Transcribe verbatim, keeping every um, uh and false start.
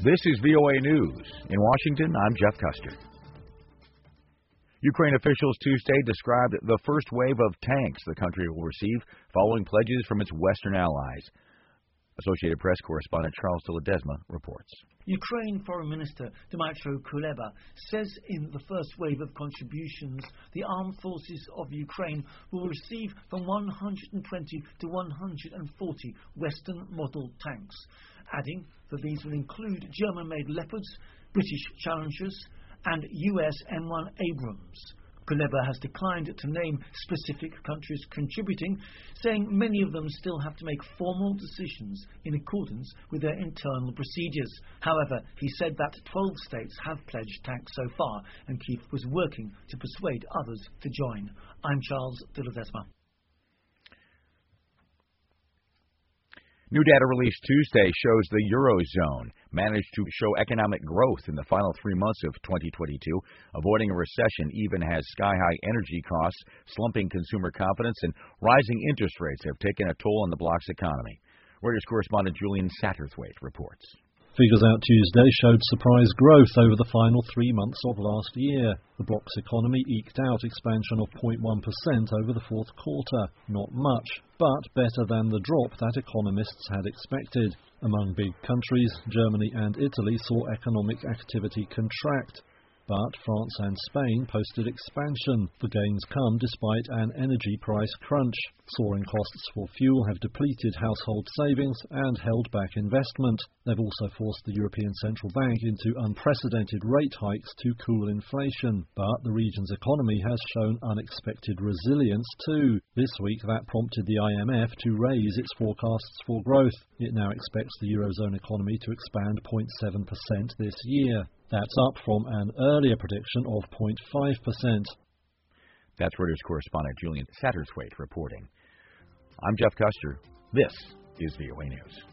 This is V O A News. In Washington, I'm Jeff Custer. Ukraine officials Tuesday described the first wave of tanks the country will receive following pledges from its Western allies. Associated Press correspondent Charles de Ledesma reports. Ukraine Foreign Minister Dmytro Kuleba says in the first wave of contributions, the armed forces of Ukraine will receive from one hundred twenty to one hundred forty Western model tanks, adding that these will include German-made Leopards, British Challengers and U S M one Abrams. Kuleba has declined to name specific countries contributing, saying many of them still have to make formal decisions in accordance with their internal procedures. However, he said that twelve states have pledged tanks so far, and Kyiv was working to persuade others to join. I'm Charles de Ledesma. New data released Tuesday shows the Eurozone managed to show economic growth in the final three months of twenty twenty-two, avoiding a recession even as sky-high energy costs, slumping consumer confidence, and rising interest rates have taken a toll on the bloc's economy. Reuters correspondent Julian Satterthwaite reports. Figures out Tuesday showed surprise growth over the final three months of last year. The bloc's economy eked out expansion of zero point one percent over the fourth quarter. Not much, but better than the drop that economists had expected. Among big countries, Germany and Italy saw economic activity contract. But France and Spain posted expansion. The gains come despite an energy price crunch. Soaring costs for fuel have depleted household savings and held back investment. They've also forced the European Central Bank into unprecedented rate hikes to cool inflation. But the region's economy has shown unexpected resilience too. This week that prompted the I M F to raise its forecasts for growth. It now expects the Eurozone economy to expand zero point seven percent this year. That's up from an earlier prediction of zero point five percent. That's Reuters correspondent Julian Satterthwaite reporting. I'm Jeff Custer. This is V O A News.